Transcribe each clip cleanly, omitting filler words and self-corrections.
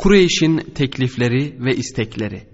Kureyş'in teklifleri ve istekleri.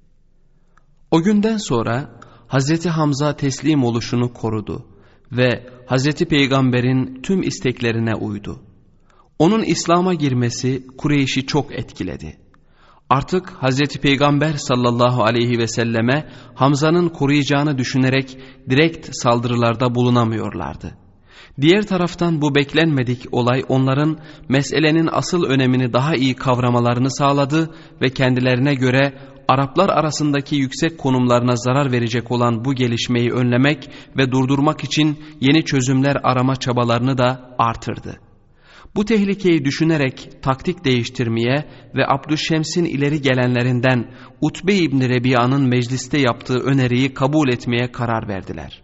O günden sonra Hazreti Hamza teslim oluşunu korudu ve Hazreti Peygamber'in tüm isteklerine uydu. Onun İslam'a girmesi Kureyş'i çok etkiledi. Artık Hazreti Peygamber sallallahu aleyhi ve selleme Hamza'nın koruyacağını düşünerek direkt saldırılarda bulunamıyorlardı. Diğer taraftan bu beklenmedik olay onların meselenin asıl önemini daha iyi kavramalarını sağladı ve kendilerine göre Araplar arasındaki yüksek konumlarına zarar verecek olan bu gelişmeyi önlemek ve durdurmak için yeni çözümler arama çabalarını da artırdı. Bu tehlikeyi düşünerek taktik değiştirmeye ve Abdüşşems'in ileri gelenlerinden Utbe İbni Rebiya'nın mecliste yaptığı öneriyi kabul etmeye karar verdiler.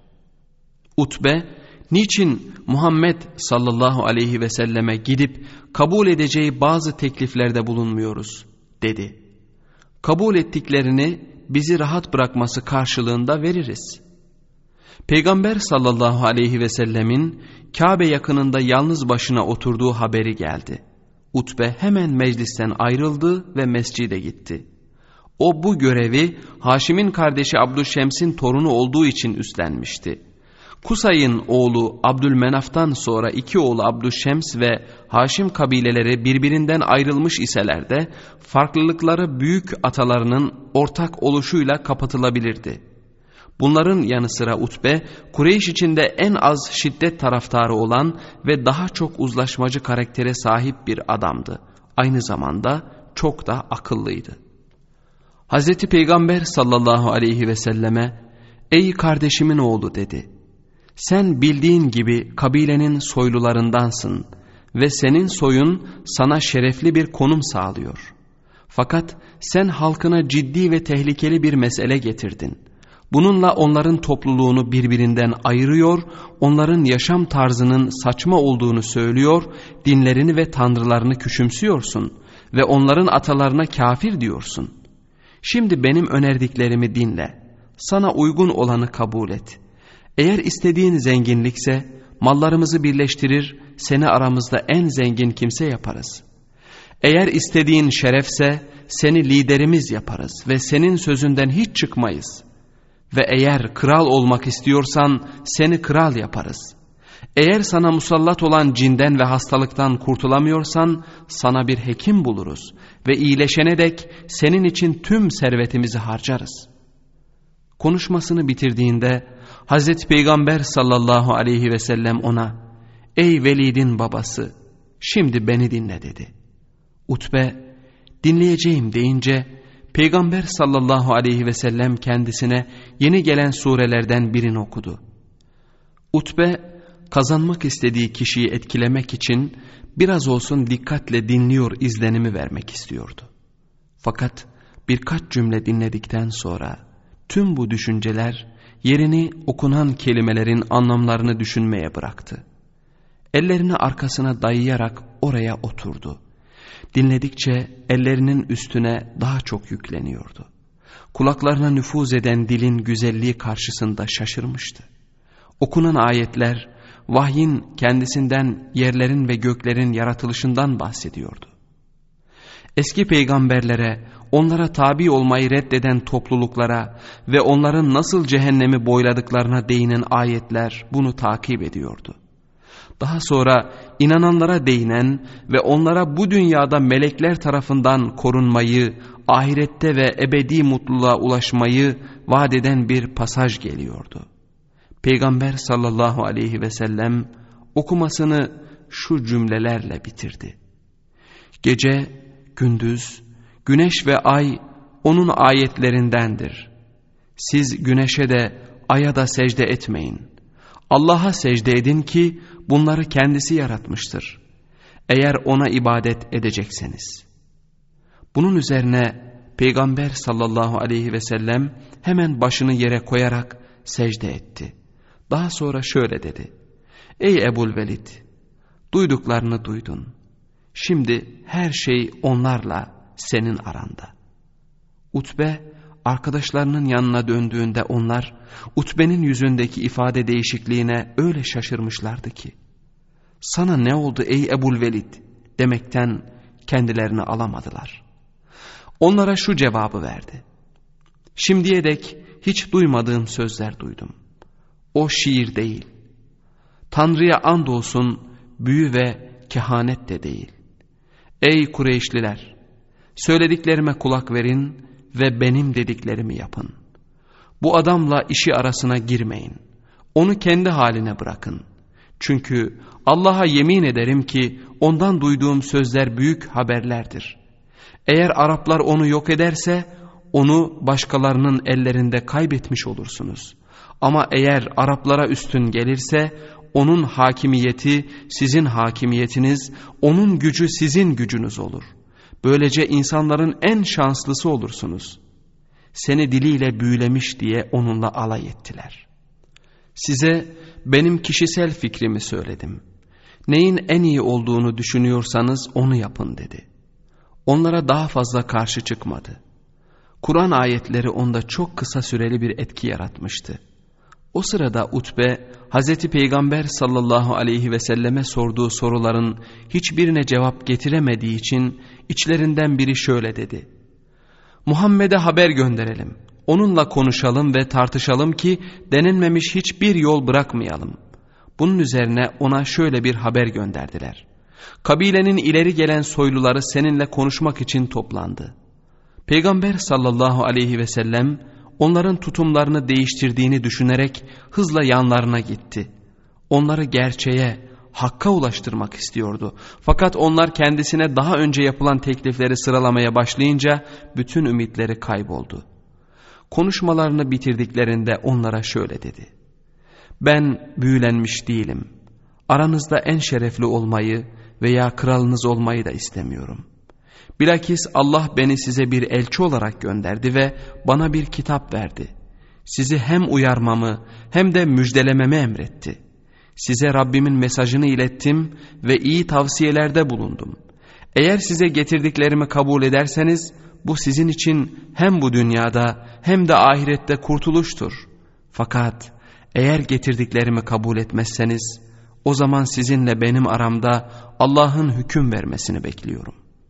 Utbe, niçin Muhammed sallallahu aleyhi ve selleme gidip kabul edeceği bazı tekliflerde bulunmuyoruz dedi. Kabul ettiklerini bizi rahat bırakması karşılığında veririz. Peygamber sallallahu aleyhi ve sellemin Kabe yakınında yalnız başına oturduğu haberi geldi. Utbe hemen meclisten ayrıldı ve mescide gitti. O bu görevi Haşim'in kardeşi Abdüşşems'in torunu olduğu için üstlenmişti. Kusay'ın oğlu Abdülmenaf'tan sonra iki oğlu Abdüşşems ve Haşim kabileleri birbirinden ayrılmış iseler de farklılıkları büyük atalarının ortak oluşuyla kapatılabilirdi. Bunların yanı sıra Utbe, Kureyş içinde en az şiddet taraftarı olan ve daha çok uzlaşmacı karaktere sahip bir adamdı. Aynı zamanda çok da akıllıydı. Hazreti Peygamber sallallahu aleyhi ve selleme, "Ey kardeşimin oğlu," dedi. "Sen bildiğin gibi kabilenin soylularındansın ve senin soyun sana şerefli bir konum sağlıyor. Fakat sen halkına ciddi ve tehlikeli bir mesele getirdin. Bununla onların topluluğunu birbirinden ayırıyor, onların yaşam tarzının saçma olduğunu söylüyor, dinlerini ve tanrılarını küçümsüyorsun ve onların atalarına kafir diyorsun. Şimdi benim önerdiklerimi dinle, sana uygun olanı kabul et. Eğer istediğin zenginlikse mallarımızı birleştirir, seni aramızda en zengin kimse yaparız. Eğer istediğin şerefse seni liderimiz yaparız ve senin sözünden hiç çıkmayız. Ve eğer kral olmak istiyorsan seni kral yaparız. Eğer sana musallat olan cinden ve hastalıktan kurtulamıyorsan sana bir hekim buluruz ve iyileşene dek senin için tüm servetimizi harcarız." Konuşmasını bitirdiğinde Hazreti Peygamber sallallahu aleyhi ve sellem ona, "Ey Velid'in babası, şimdi beni dinle," dedi. Utbe, "Dinleyeceğim," deyince Peygamber sallallahu aleyhi ve sellem kendisine yeni gelen surelerden birini okudu. Utbe, kazanmak istediği kişiyi etkilemek için biraz olsun dikkatle dinliyor izlenimi vermek istiyordu. Fakat birkaç cümle dinledikten sonra tüm bu düşünceler yerini okunan kelimelerin anlamlarını düşünmeye bıraktı. Ellerini arkasına dayayarak oraya oturdu. Dinledikçe ellerinin üstüne daha çok yükleniyordu. Kulaklarına nüfuz eden dilin güzelliği karşısında şaşırmıştı. Okunan ayetler vahyin kendisinden, yerlerin ve göklerin yaratılışından bahsediyordu. Eski peygamberlere, onlara tabi olmayı reddeden topluluklara ve onların nasıl cehennemi boyladıklarına değinen ayetler bunu takip ediyordu. Daha sonra inananlara değinen ve onlara bu dünyada melekler tarafından korunmayı, ahirette ve ebedi mutluluğa ulaşmayı vaat eden bir pasaj geliyordu. Peygamber sallallahu aleyhi ve sellem okumasını şu cümlelerle bitirdi. "Gece, gündüz, güneş ve ay onun ayetlerindendir. Siz güneşe de aya da secde etmeyin. Allah'a secde edin ki bunları kendisi yaratmıştır. Eğer ona ibadet edecekseniz." Bunun üzerine Peygamber sallallahu aleyhi ve sellem hemen başını yere koyarak secde etti. Daha sonra şöyle dedi: "Ey Ebu'l-Velid, duyduklarını duydun. Şimdi her şey onlarla senin aranda." Utbe arkadaşlarının yanına döndüğünde onlar Utbe'nin yüzündeki ifade değişikliğine öyle şaşırmışlardı ki, "Sana ne oldu ey Ebu'l-Velid?" demekten kendilerini alamadılar. Onlara şu cevabı verdi: şimdiye dek hiç duymadığım sözler duydum. O şiir değil. Tanrı'ya andolsun büyü ve kehanet de değil. Ey Kureyşliler! Söylediklerime kulak verin ve benim dediklerimi yapın. Bu adamla işi arasına girmeyin. Onu kendi haline bırakın. Çünkü Allah'a yemin ederim ki ondan duyduğum sözler büyük haberlerdir. Eğer Araplar onu yok ederse onu başkalarının ellerinde kaybetmiş olursunuz. Ama eğer Araplara üstün gelirse onun hakimiyeti sizin hakimiyetiniz, onun gücü sizin gücünüz olur. Böylece insanların en şanslısı olursunuz. Seni diliyle büyülemiş diye onunla alay ettiler. Size benim kişisel fikrimi söyledim. Neyin en iyi olduğunu düşünüyorsanız onu yapın dedi. Onlara daha fazla karşı çıkmadı. Kur'an ayetleri onda çok kısa süreli bir etki yaratmıştı. O sırada Utbe, Hazreti Peygamber sallallahu aleyhi ve selleme sorduğu soruların hiçbirine cevap getiremediği için içlerinden biri şöyle dedi: Muhammed'e haber gönderelim, onunla konuşalım ve tartışalım ki denenmemiş hiçbir yol bırakmayalım. Bunun üzerine ona şöyle bir haber gönderdiler: kabilenin ileri gelen soyluları seninle konuşmak için toplandı. Peygamber sallallahu aleyhi ve sellem onların tutumlarını değiştirdiğini düşünerek hızla yanlarına gitti. Onları gerçeğe, hakka ulaştırmak istiyordu. Fakat onlar kendisine daha önce yapılan teklifleri sıralamaya başlayınca bütün ümitleri kayboldu. Konuşmalarını bitirdiklerinde onlara şöyle dedi: ben büyülenmiş değilim. Aranızda en şerefli olmayı veya kralınız olmayı da istemiyorum. Bilakis Allah beni size bir elçi olarak gönderdi ve bana bir kitap verdi. Sizi hem uyarmamı hem de müjdelememi emretti. Size Rabbimin mesajını ilettim ve iyi tavsiyelerde bulundum. Eğer size getirdiklerimi kabul ederseniz bu sizin için hem bu dünyada hem de ahirette kurtuluştur. Fakat eğer getirdiklerimi kabul etmezseniz o zaman sizinle benim aramda Allah'ın hüküm vermesini bekliyorum.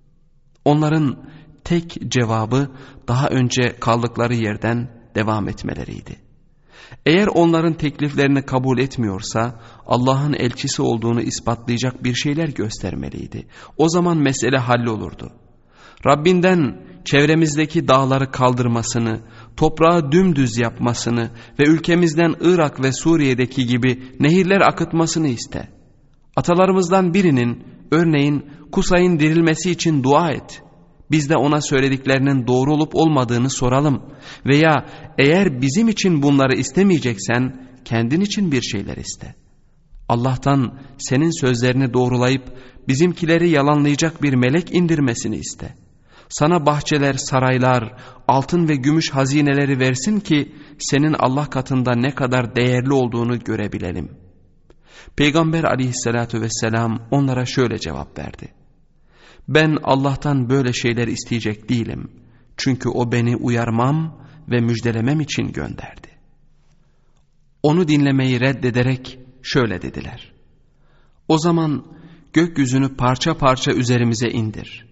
Onların tek cevabı daha önce kaldıkları yerden devam etmeleriydi. Eğer onların tekliflerini kabul etmiyorsa Allah'ın elçisi olduğunu ispatlayacak bir şeyler göstermeliydi. O zaman mesele hallolurdu. Rabbinden çevremizdeki dağları kaldırmasını, toprağı dümdüz yapmasını ve ülkemizden Irak ve Suriye'deki gibi nehirler akıtmasını iste. Atalarımızdan birinin, örneğin Kusay'ın dirilmesi için dua et. Biz de ona söylediklerinin doğru olup olmadığını soralım. Veya eğer bizim için bunları istemeyeceksen kendin için bir şeyler iste. Allah'tan senin sözlerini doğrulayıp bizimkileri yalanlayacak bir melek indirmesini iste. Sana bahçeler, saraylar, altın ve gümüş hazineleri versin ki senin Allah katında ne kadar değerli olduğunu görebilelim. Peygamber aleyhissalatu vesselam onlara şöyle cevap verdi: ben Allah'tan böyle şeyler isteyecek değilim. Çünkü o beni uyarmam ve müjdelemem için gönderdi. Onu dinlemeyi reddederek şöyle dediler: o zaman gökyüzünü parça parça üzerimize indir.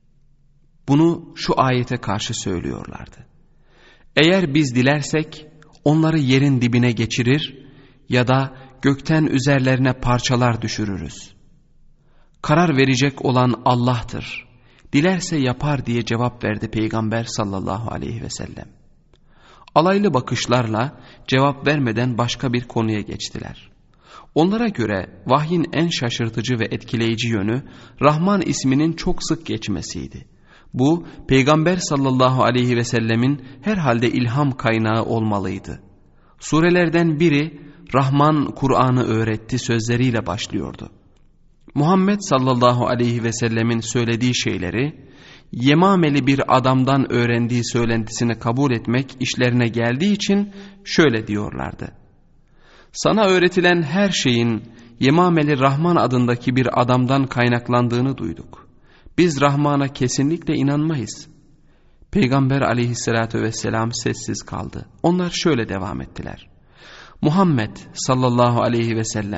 Bunu şu ayete karşı söylüyorlardı: eğer biz dilersek onları yerin dibine geçirir ya da gökten üzerlerine parçalar düşürürüz. Karar verecek olan Allah'tır. Dilerse yapar diye cevap verdi Peygamber sallallahu aleyhi ve sellem. Alaylı bakışlarla cevap vermeden başka bir konuya geçtiler. Onlara göre vahyin en şaşırtıcı ve etkileyici yönü Rahman isminin çok sık geçmesiydi. Bu Peygamber sallallahu aleyhi ve sellemin herhalde ilham kaynağı olmalıydı. Surelerden biri Rahman Kur'an'ı öğretti sözleriyle başlıyordu. Muhammed sallallahu aleyhi ve sellemin söylediği şeyleri Yemameli bir adamdan öğrendiği söylentisini kabul etmek işlerine geldiği için şöyle diyorlardı: sana öğretilen her şeyin Yemameli Rahman adındaki bir adamdan kaynaklandığını duyduk. Biz Rahman'a kesinlikle inanmayız. Peygamber aleyhissalatü vesselam sessiz kaldı. Onlar şöyle devam ettiler: Muhammed sallallahu aleyhi ve sellem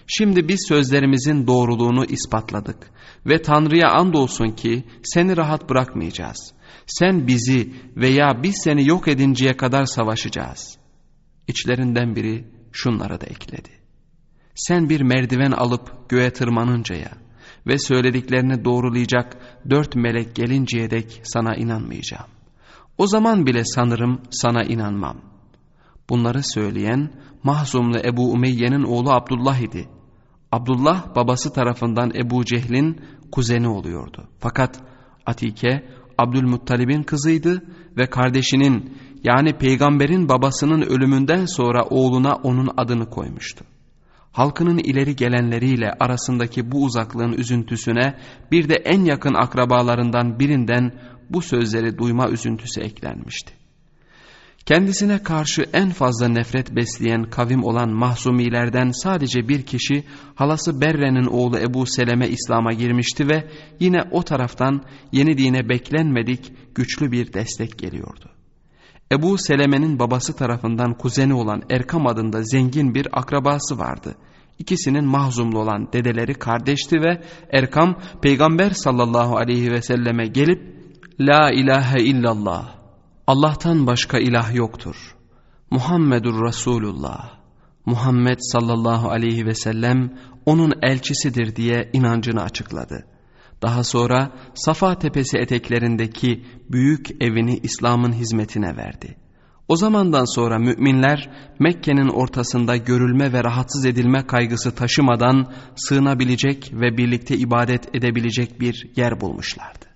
Şimdi biz sözlerimizin doğruluğunu ispatladık ve Tanrı'ya andolsun ki seni rahat bırakmayacağız. Sen bizi veya biz seni yok edinceye kadar savaşacağız. İçlerinden biri şunlara da ekledi: sen bir merdiven alıp göğe tırmanıncaya ve söylediklerini doğrulayacak 4 melek gelinceye dek sana inanmayacağım. O zaman bile sanırım sana inanmam. Bunları söyleyen Mahzumlu Ebu Umeyye'nin oğlu Abdullah idi. Abdullah babası tarafından Ebu Cehil'in kuzeni oluyordu. Fakat Atike Abdülmuttalib'in kızıydı ve kardeşinin, yani peygamberin babasının ölümünden sonra oğluna onun adını koymuştu. Halkının ileri gelenleriyle arasındaki bu uzaklığın üzüntüsüne bir de en yakın akrabalarından birinden bu sözleri duyma üzüntüsü eklenmişti. Kendisine karşı en fazla nefret besleyen kavim olan Mahzumilerden sadece bir kişi, halası Berre'nin oğlu Ebu Seleme İslam'a girmişti ve yine o taraftan yeni dine beklenmedik güçlü bir destek geliyordu. Ebu Seleme'nin babası tarafından kuzeni olan Erkam adında zengin bir akrabası vardı. İkisinin Mahzumlu olan dedeleri kardeşti ve Erkam Peygamber sallallahu aleyhi ve selleme gelip "La ilahe illallah, Allah'tan başka ilah yoktur. Muhammedur Resulullah, Muhammed sallallahu aleyhi ve sellem onun elçisidir" diye inancını açıkladı. Daha sonra Safa Tepesi eteklerindeki büyük evini İslam'ın hizmetine verdi. O zamandan sonra müminler Mekke'nin ortasında görülme ve rahatsız edilme kaygısı taşımadan sığınabilecek ve birlikte ibadet edebilecek bir yer bulmuşlardı.